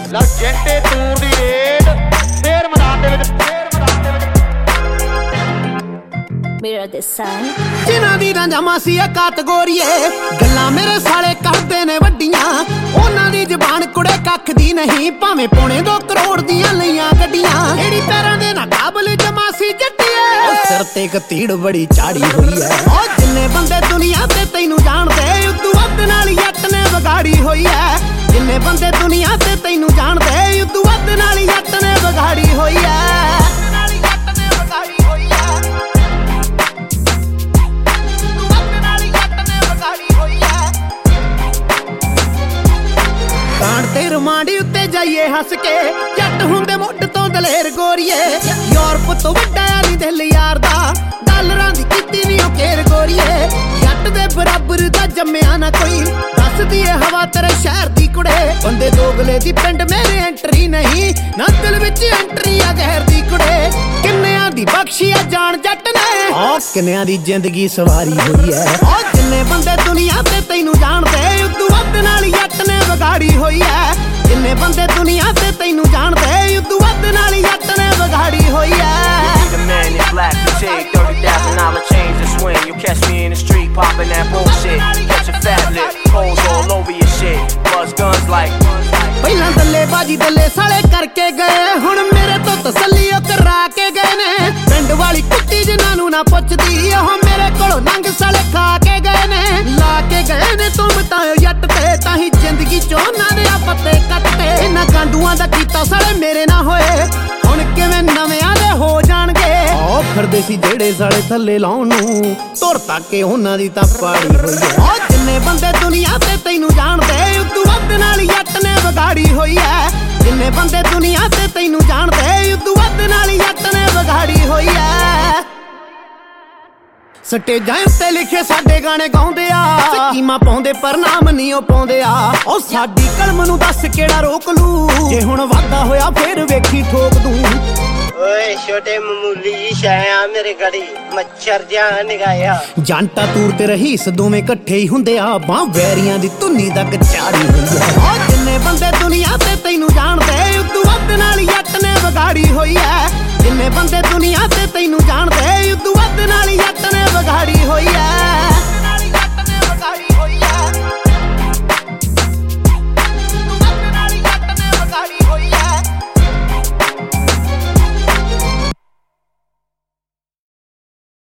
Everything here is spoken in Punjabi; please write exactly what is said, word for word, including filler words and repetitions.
ਲਓ ਜੰਟੇ ਤੂੰ ਦੀ ਰੇਡ ਫੇਰ ਮੈਦਾਨ ਦੇ ਵਿੱਚ ਫੇਰ ਮੈਦਾਨ ਦੇ ਵਿੱਚ ਮੇਰਾ ਦਿਸਾਨ ਜਿਨ੍ਹਾਂ ਦੀ ਰਾਂਝਾ ਮਾਸੀ ਆ ਕਾਟਗੋਰੀਏ ਗੱਲਾਂ ਮੇਰੇ ਸਾਲੇ ਕਰਦੇ ਨੇ ਵੱਡੀਆਂ ਉਹਨਾਂ ਦੀ ਜ਼ਬਾਨ ਕੁੜੇ ਕੱਖ ਦੀ ਨਹੀਂ ਭਾਵੇਂ ਪੌਣੇ ਦੋ ਕਰੋੜ ਦੀਆਂ ਲਈਆਂ ਗੱਡੀਆਂ ਜਿਹੜੀ ਪੈਰਾਂ ਦੇ ਨਾ ਕਾਬਲ ਜਮਾਸੀ ਜੱਟੀਏ ਸਿਰ ਤੇ ਇੱਕ ਤੀੜ ਬੜੀ ਚਾੜੀ ਹੋਈ ਐ ਉਹ ਜਿੰਨੇ ਬੰਦੇ ਦੁਨੀਆ ਤੇ ਤੈਨੂੰ ਜਾਣਦੇ ਉਦੋਂ ਵੱਧ ਨਾਲ ਜੱਟ ਨੇ ਵਿਗਾੜੀ ਹੋਈ ਐ ਜਿੰਨੇ ਬੰਦੇ ਦੁਨੀਆ ਤੇ ਤੈਨੂੰ ਜਾਣਦੇ ਉਦੋਂ ਵੱਧ ਨਾਲ ਜੱਟ ਨੇ ਵਿਗਾੜੀ ਹੋਈ ਐ ਤੇ ਰਮਾਂਡੀ ਉੱਤੇ ਜਾਈਏ ਹੱਸ ਕੇ ਜੱਟ ਹੁੰਦੇ ਮੁੱਢ ਤੋਂ ਦਲੇਰ ਗੋਰੀਏ ਯੂਰਪ ਤੋਂ ਵੱਡਾ ਨਹੀਂ ਦਿਲ ਯਾਰ ਦਾ ਡਾਲਰਾਂ ਦੀ ਕੀਤੀ ਨਹੀਂ ਉਹ ਕੇਰ ਗੋਰੀਏ ਜੱਟ ਦੇ ਬਰਾਬਰ ਦਾ ਜੰਮਿਆ ਨਾ ਕੋਈ ਦੱਸਦੀ ਏ ਹਵਾ ਤੇਰੇ ਸ਼ਹਿਰ ਦੀ ਕੁੜੇ ਬੰਦੇ ਦੋਗਲੇ ਦੀ ਪਿੰਡ ਮੇਰੇ ਐਂਟਰੀ ਨਹੀਂ ਨਾ ਦਿਲ ਵਿੱਚ ਐਂਟਰੀ ਆ ਜ਼ਹਿਰ ਦੀ ਕੁੜੇ ਕਿੰਨਿਆਂ ਦੀ ਬਖਸ਼ੀ ਆ ਜਾਣ ਜੱਟ ਨੇ ਆ ਕਿੰਨਿਆਂ ਦੀ ਜ਼ਿੰਦਗੀ ਸਵਾਰੀ ਹੋਈ ਐ ਆ ਜਿੰਨੇ ਬੰਦੇ ਦੁਨੀਆ ਤੇ ਤੈਨੂੰ ਜਾਣਦੇ ਉਦੋਂ ਵੱਧ ਨਾਲ ਜੱਟ ਨੇ ਵਿਗਾੜੀ ਹੋਈ ਐ ਜਿੰਨੇ ਬੰਦੇ ਦੁਨੀਆ ਤੇ ਤੈਨੂੰ ਜਾਣਦੇ ਉਦੋਂ ਵੱਧ ਨਾਲ ਜੱਟ ਨੇ ਵਿਗਾੜੀ ਹੋਈ ਐ The man in black, you take thirty thousand dollar chains and swing. You catch me in the street popping that bullshit. Catch a fat lip, holes all over your shit. Buzz guns like. ਪਹਿਲਾਂ ਦੱਲੇ ਬਾਜੀ ਦੱਲੇ ਸਾਲੇ ਕਰਕੇ ਗਏ ਹੁਣ ਮੇਰੇ ਤੋਂ ਤਸੱਲੀ ਉਹ ਕਰਾ ਕੇ ਗਏ ਨੇ ਪਿੰਡ ਵਾਲੀ ਕੁੱਤੀ ਜਿਨ੍ਹਾਂ ਨੂੰ ਨਾ ਪੁੱਛਦੀ ਉਹ ਮੇਰੇ ਕੋਲੋਂ ਨੰਗ ਸਾਲੇ ਖਾ ਕੇ ਗਏ ਨੇ ਲਾ ਕੇ ਗਏ ਨੇ ਤੂੰ ਬਤਾਓ ਜੱਟ ਤੇ ਤਾਂ ਹੀ ਜ਼ਿੰਦਗੀ ਚੋਂ ਉਹਨਾਂ ਦੇ ਆ ਪੱਤੇ ਕੱਟੇ ਇਹਨਾਂ ਗਾਂਡੂਆਂ ਦਾ ਕੀਤਾ ਸਾਲੇ ਮੇਰੇ ਨਾ ਹੋਏ ਹੁਣ ਕਿਵੇਂ ਨਵਿਆਂ ਦੇ ਹੋ ਜਾਣਗੇ ਉਹ ਫਿਰਦੇ ਸੀ ਜਿਹੜੇ ਸਾਲੇ ਥੱਲੇ ਲਾਉਣ ਨੂੰ ਤੁਰ ਤਾਕੇ ਉਹਨਾਂ ਦੀ ਤਾਂ ਪਾੜੀ ਹੋਈ ਐ ਉਹ ਜਿੰਨੇ ਬੰਦੇ ਦੁਨੀਆ ਤੇ ਤੈਨੂੰ ਜਾਣਦੇ ਉਦੋਂ ਵੱਧ ਨਾਲ ਜੱਟ ਨੇ ਵਿਗਾੜੀ ਹੋਈ ਐ ਜਿੰਨੇ ਬੰਦੇ ਦੁਨੀਆ ਤੇ ਤੈਨੂੰ ਜਾਣਦੇ ਉਦੋਂ ਵੱਧ ਨਾਲ ਜੱਟ ਨੇ ਵਿਗਾੜੀ ਹੋਈ ਐ ਸਟੇਜਾਂ ਉੱਤੇ ਲਿਖੇ ਸਾਡੇ ਗਾਣੇ ਗਾਉਂਦੇ ਆ ਸਕੀਮਾਂ ਪਾਉਂਦੇ ਪਰ ਨਾਮ ਨਹੀਂ ਉਹ ਪਾਉਂਦੇ ਆ ਉਹ ਸਾਡੀ ਕਲਮ ਨੂੰ ਦੱਸ ਕਿਹੜਾ ਰੋਕ ਲੂ ਜੇ ਹੁਣ ਵਾਧਾ ਹੋਇਆ ਫੇਰ ਵੇਖੀ ਠੋਕ ਦੂੰ ਓਏ ਛੋਟੇ ਮਾਮੂਲੀ ਜੀ ਛਾਇਆ ਮੇਰੇ ਗੜੀ ਮੱਛਰ ਜਾਂ ਨਿਗਾਇਆ ਜਾਂਟਾ ਤੂਰ ਤੇ ਰਹੀਸ ਦੋਵੇਂ ਇਕੱਠੇ ਹੀ ਹੁੰਦੇ ਆ ਬਾਹ ਵੈਰੀਆਂ ਦੀ ਧੁੰਨੀ ਤੱਕ ਚਾੜੀ ਹੋਈ ਐ ਉਹ ਜਿੰਨੇ ਬੰਦੇ ਦੁਨੀਆ ਤੇ ਤੈਨੂੰ ਜਾਣਦੇ ਉਦੋਂ ਵੱਧ ਨਾਲ ਜੱਟ ਨੇ ਵਿਗਾੜੀ ਹੋਈ ਐ ਜਿੰਨੇ ਬੰਦੇ ਦੁਨੀਆ ਤੇ ਤੈਨੂੰ ਜਾਣਦੇ ਉਦੋਂ ਵੱਧ ਨਾਲ ਜੱਟ ਨੇ ਵਿਗਾੜੀ